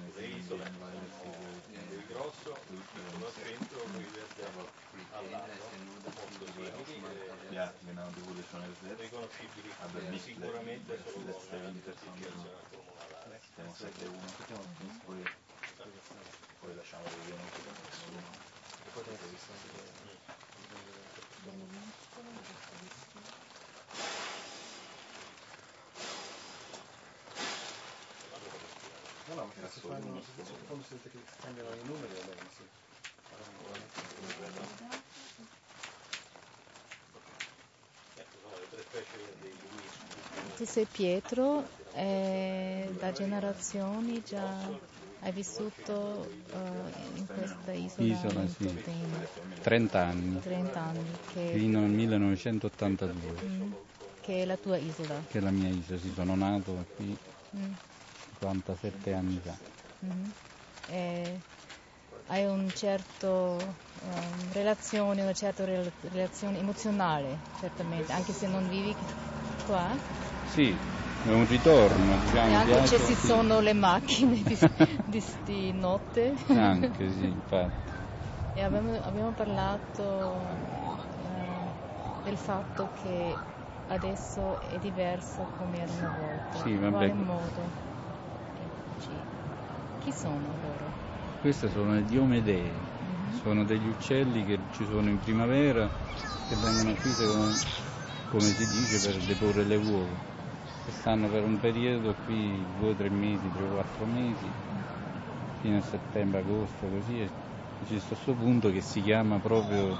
le isole sono il grosso, il piccolo al centro, il verde al lato, molto simili e riconoscibili sicuramente solo con la identificazione comunale. Poi lasciamo vedere no, ma che si fanno, quando sente che cambiano i numeri allora sì. Tu sei Pietro e da generazioni già hai vissuto in questa isola sì. 30 anni. 30 anni. Fino al 1982. Che è la tua isola? Che è la mia isola, sì, sono nato qui 57 anni fa. E hai un certo una certa relazione emozionale, certamente, anche se non vivi qua? Sì, è un ritorno, diciamo. E anche ci sono le macchine di notte. Anche, sì, infatti. E abbiamo parlato del fatto che adesso è diverso come era una volta. Sì, vabbè. In quale modo? Chi sono loro? Queste sono le diomedee, sono degli uccelli che ci sono in primavera, che vengono qui, come si dice, per deporre le uova. E stanno per un periodo qui 2 o 3 mesi, 3 o 4 mesi, fino a settembre, agosto, così. E c'è questo punto che si chiama proprio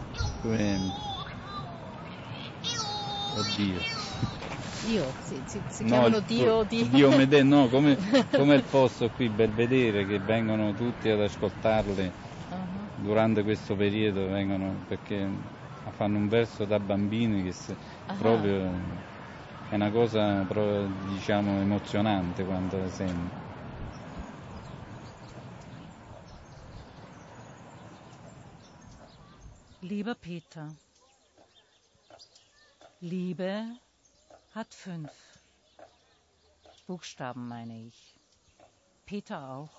Oddio. Si chiamano Dio. Diomedee, no, come il posto qui, Belvedere, che vengono tutti ad ascoltarle durante questo periodo, perché fanno un verso da bambini che proprio è una cosa diciamo emozionante quando la senti. Lieber Peter, Liebe hat 5 Buchstaben, meine ich. Peter auch.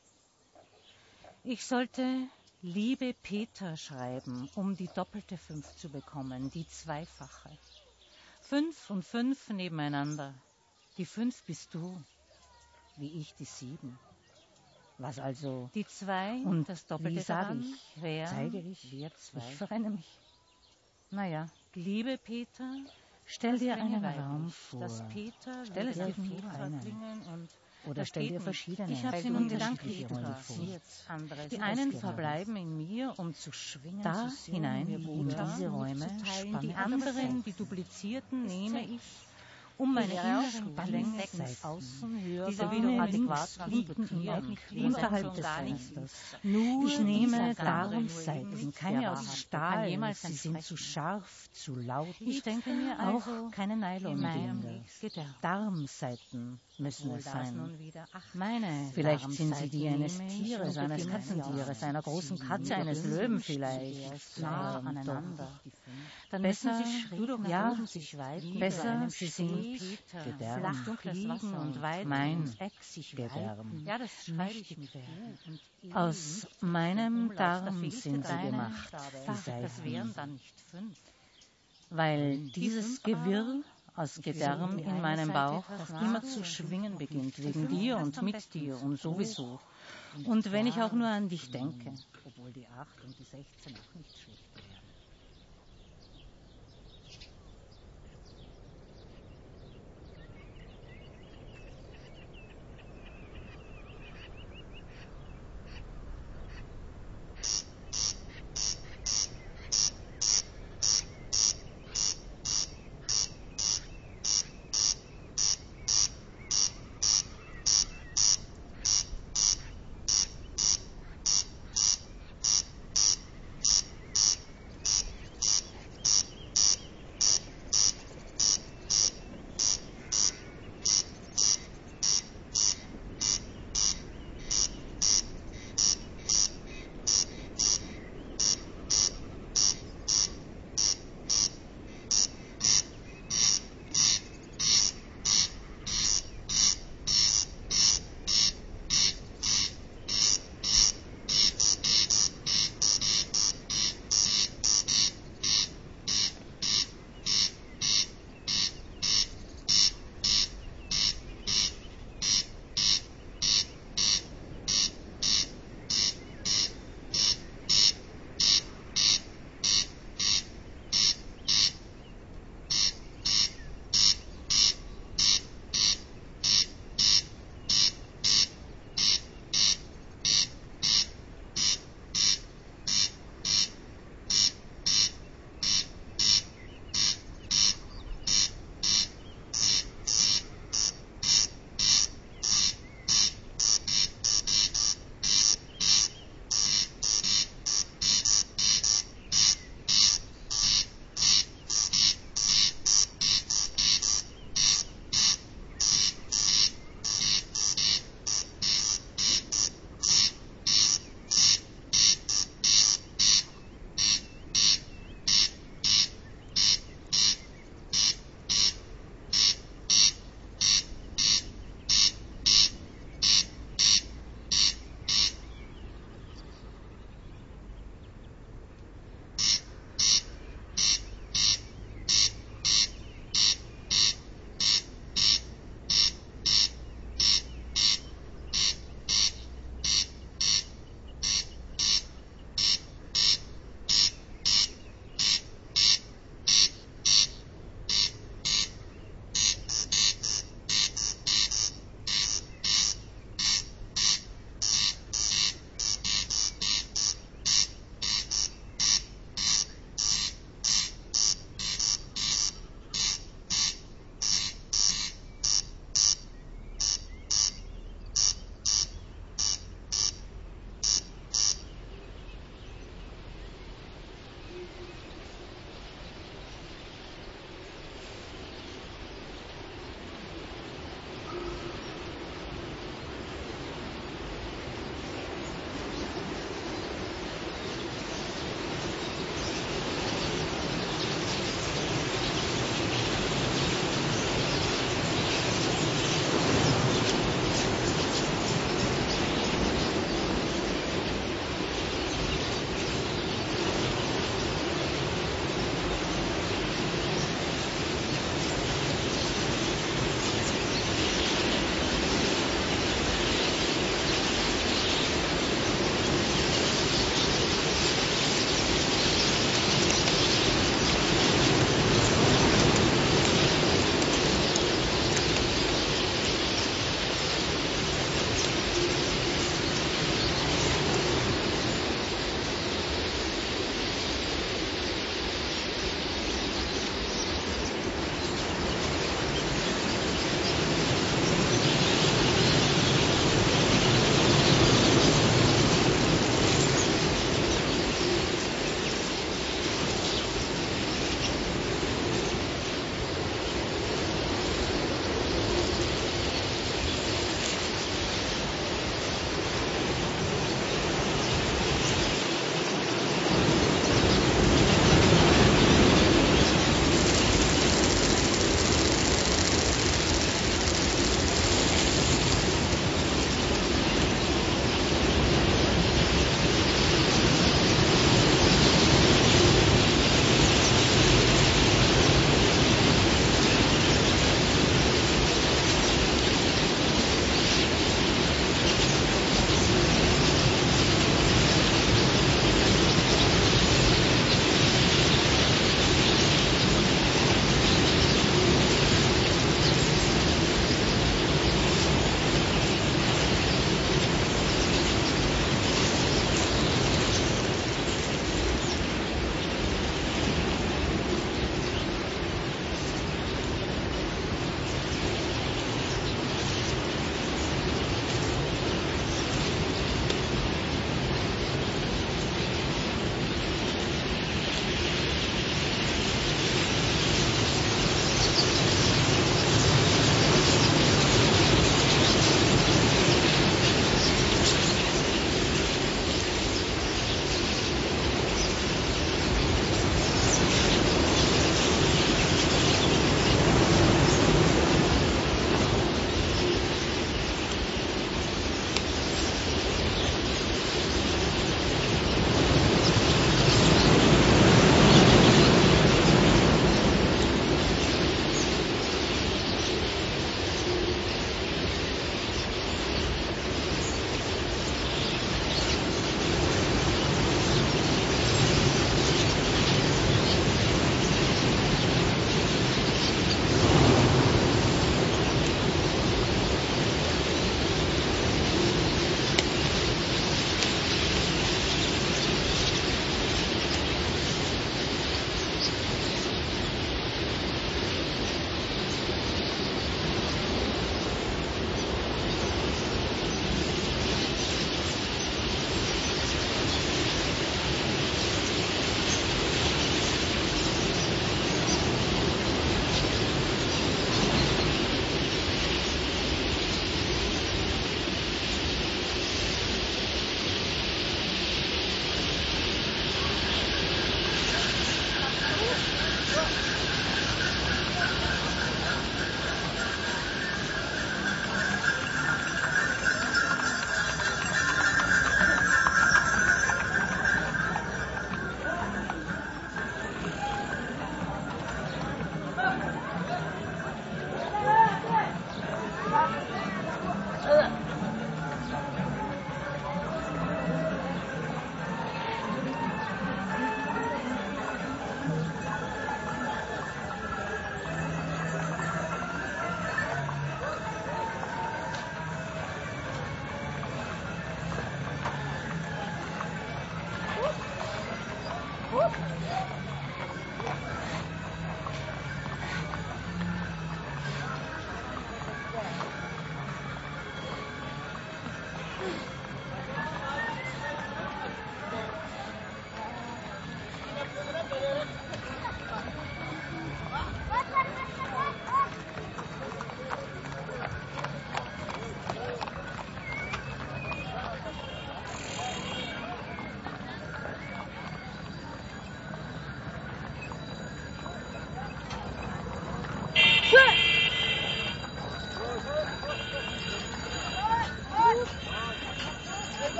Ich sollte Liebe Peter schreiben, um die doppelte 5 zu bekommen, die zweifache. 5 und 5 nebeneinander. Die 5 bist du, wie ich die 7. Was also? Die 2 und das Doppelte daran wären wir 2. Ich verrenne mich. Naja, liebe Peter, stell dir einen Raum vor. Stell es dir vor. Oder stell dir verschiedene. Ich habe sie nun gedanklich fotografiert. Die einen verbleiben in mir, um zu schwingen, da hinein in diese Räume. Die anderen, die duplizierten, nehme ich, um meine inneren Klänge diese wieder adäquat transportieren, unterhalb des Fensters. Ich nehme Darmsaiten, keine aus Stahl, sie sind zu scharf, zu laut. Ich denke mir auch keine Nylonbinde. Darmsaiten müssen es sein. Meine vielleicht sind sie die eines Tieres, eines Katzentieres, einer großen Katze, eines Löwen vielleicht. Nah aneinander. Dann besser, ja, besser, sie sind Gedärm, Fliegen und mein Gedärm. Ja, das aus meinem Darm sind sie gemacht, die Seiten. Weil dieses Gewirr aus Gedärm in meinem Bauch immer zu schwingen beginnt, wegen dir und mit dir und sowieso. Und wenn ich auch nur an dich denke, obwohl die 8 und die 16 auch nicht schlecht wären.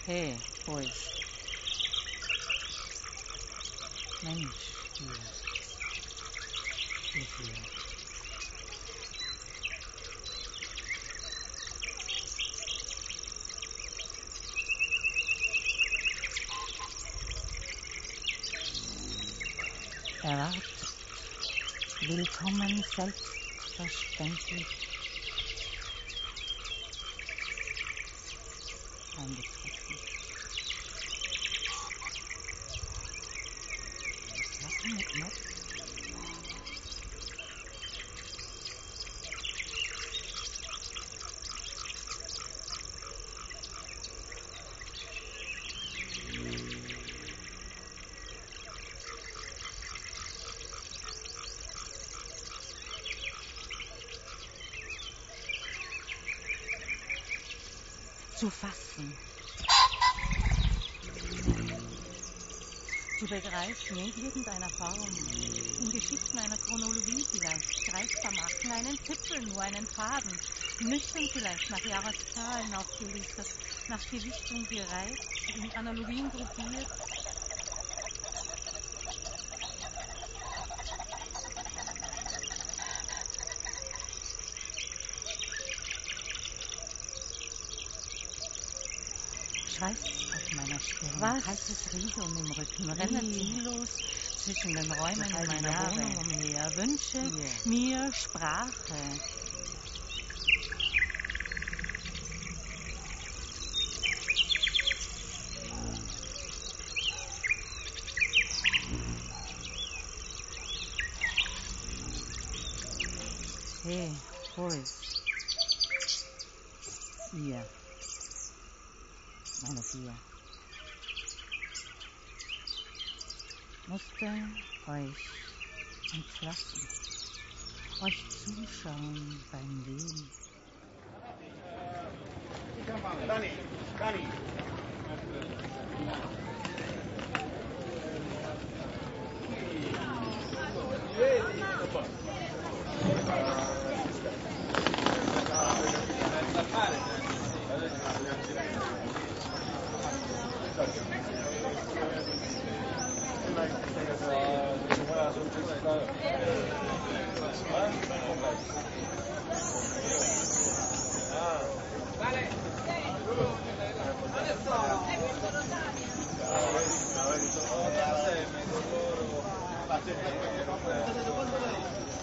Hey, boys. Mensch, hier. Ihr hier. Erwartet. Willkommen, selbstverständlich. Eingetroffen. Was mit Matt? Zu fassen. Zu begreifen in irgendeiner Form, in Geschichten einer Chronologie vielleicht, greifbar machen, einen Zipfel, nur einen Faden, nüchtern vielleicht nach Jahreszahlen aufgelistet, nach Gewichtung gereiht, in Analogien gruppiert. Schweiß auf meiner Stirn, kaltes Rieseln im Rücken, renne ziellos zwischen den Räumen in meiner Wohnung umher, wünsche mir Sprache. Hey, boys. Ihr. Meine vier. Musste euch entlassen, euch zuschauen beim Leben. Dani. Vale.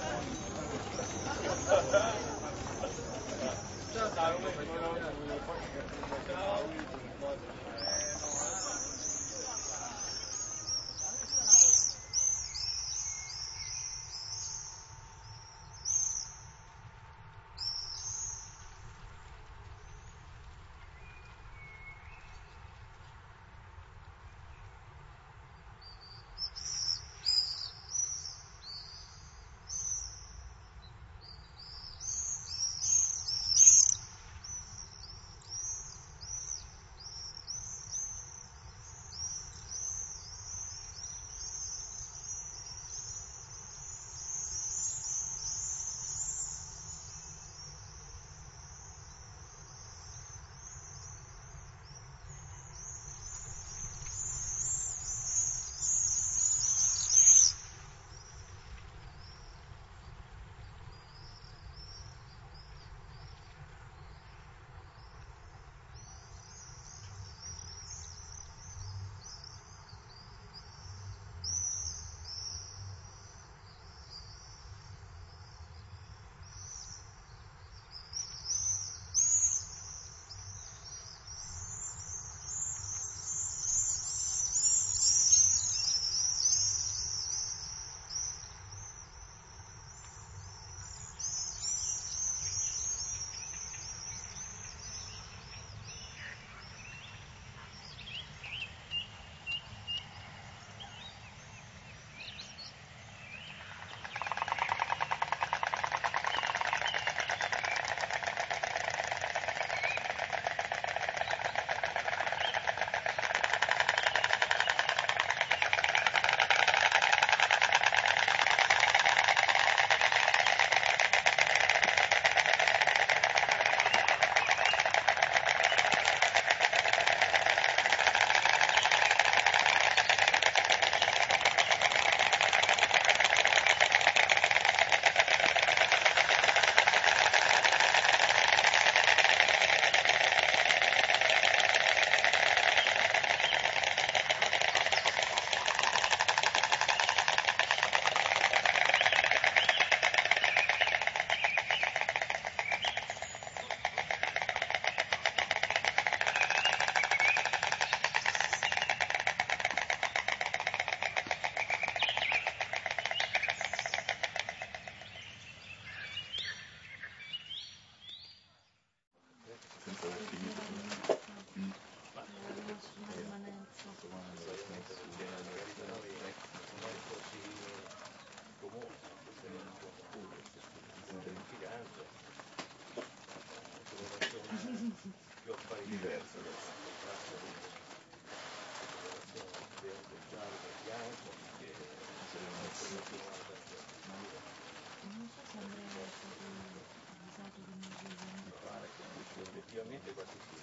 Effettivamente quasi sì.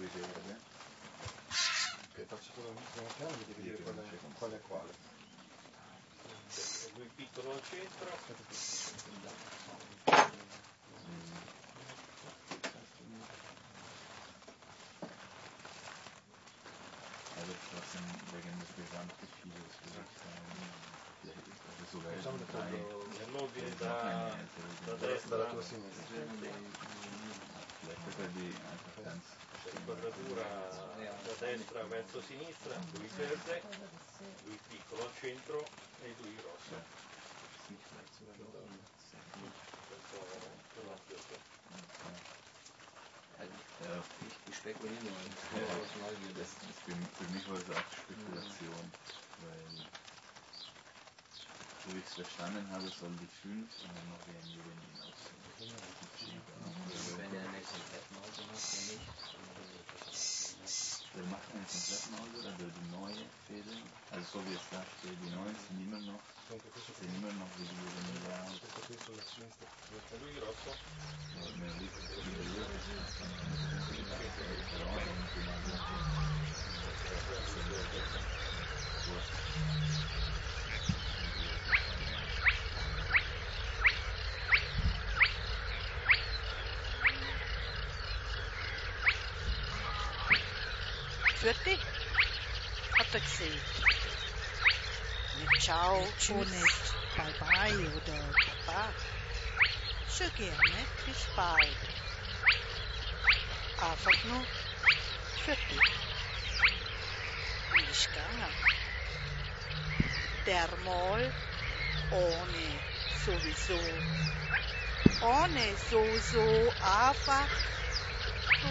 Che faccio solo un primo piano e devi dire quale è quale. Lui piccolo al centro. Nell'ordine da destra dalla tua sinistra. L'inquadratura da destra verso sinistra, lui verde, lui piccolo al centro e lui rosso. Ich spekuliere nur, aus Neugierde. Für mich war es auch Spekulation, weil, so wie ich es verstanden habe, soll die 5 und dann noch wie ein Juwelier aussehen. Wenn er eine Komplettmaus macht, dann nicht. Der macht eine Komplettmaus oder die neue Fäden, also so wie es da steht, die neuen sind immer noch wie die Juwelier aus. Lui rosso? Vierte? Habt ihr gesehen? Nicht ciao, tschüss, nicht bye bye oder baba. Schon gerne, bis bald. Einfach nur vierte. Und ich gegangen. Dermal ohne sowieso. Ohne so, einfach so.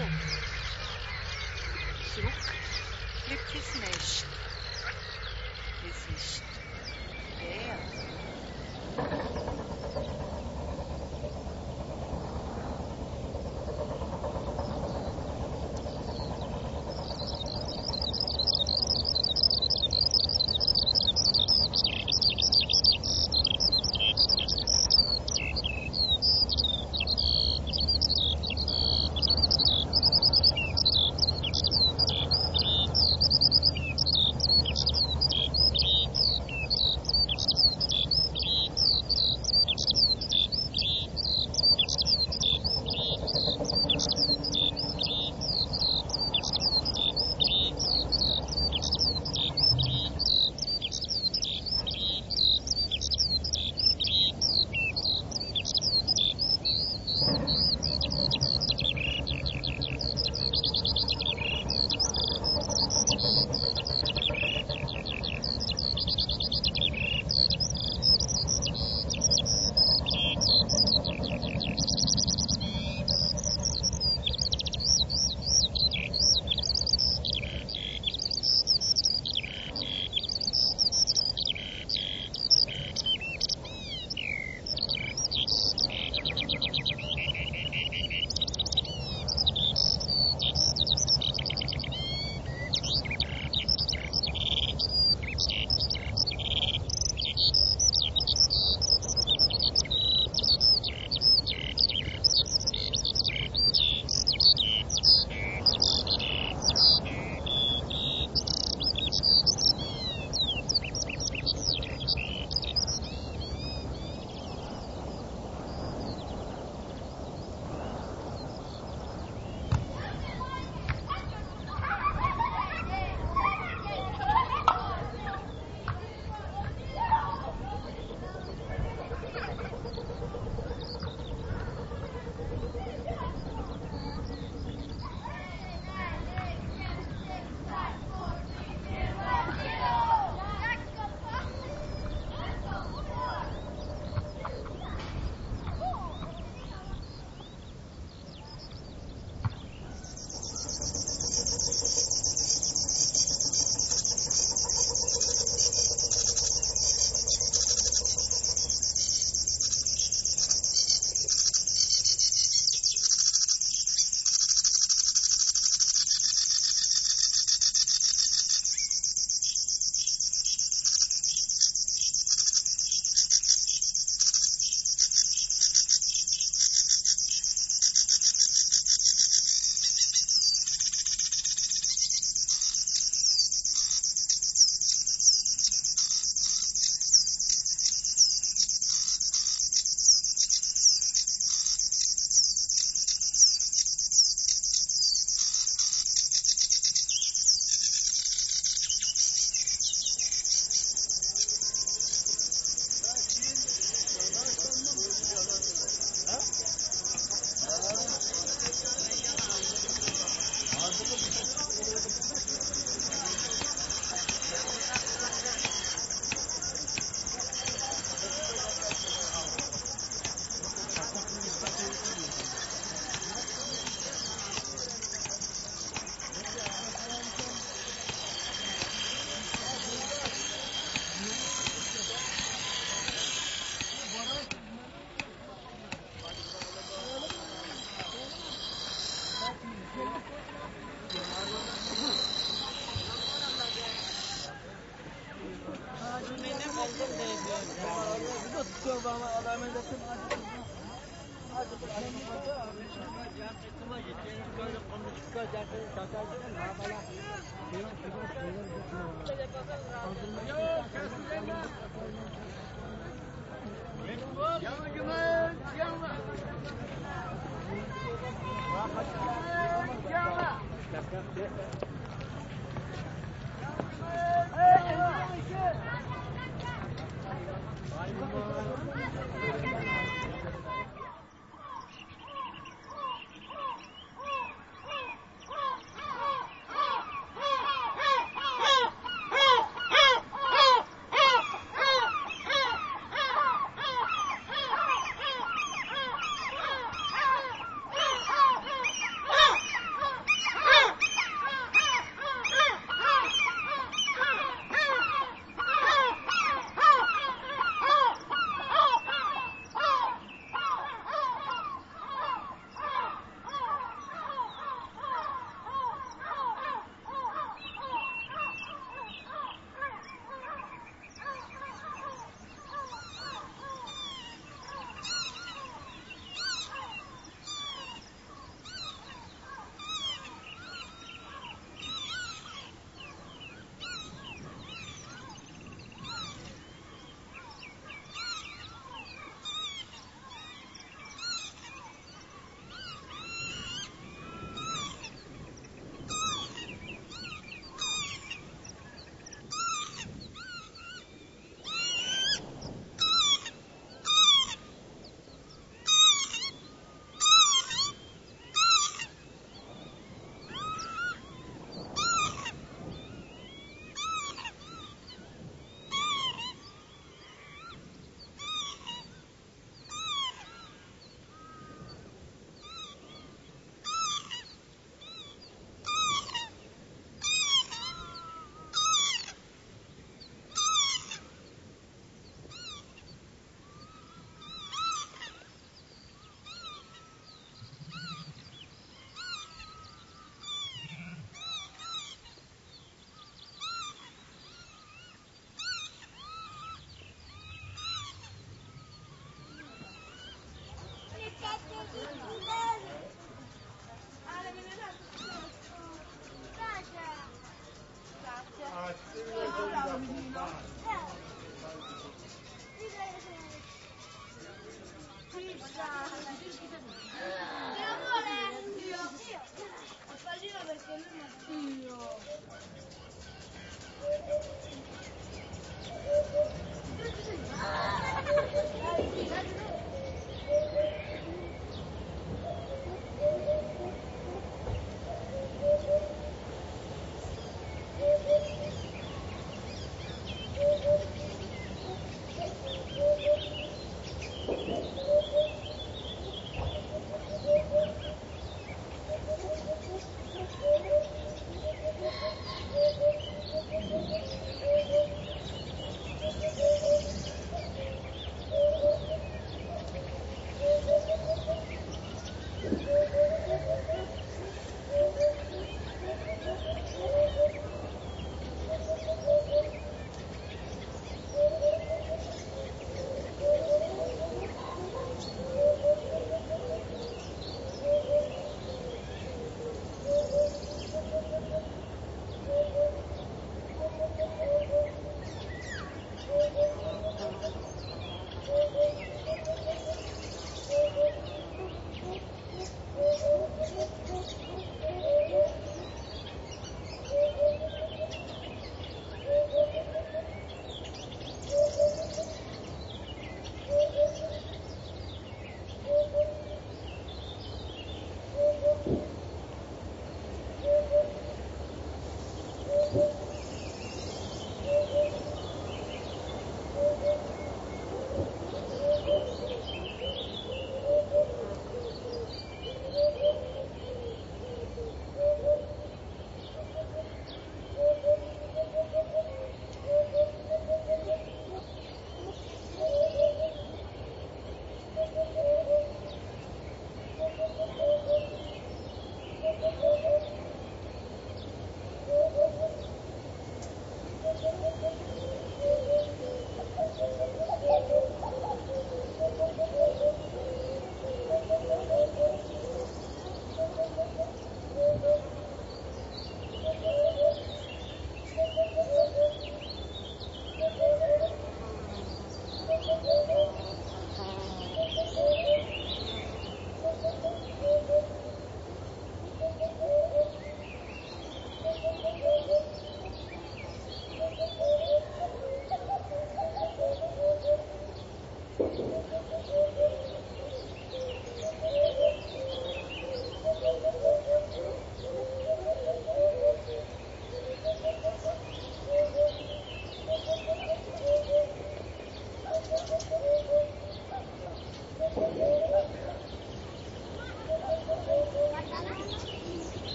Zurück blieb es nicht. Es ist der.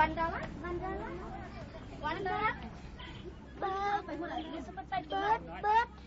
Bandara. Bandara. Bandara. Bird. Bird.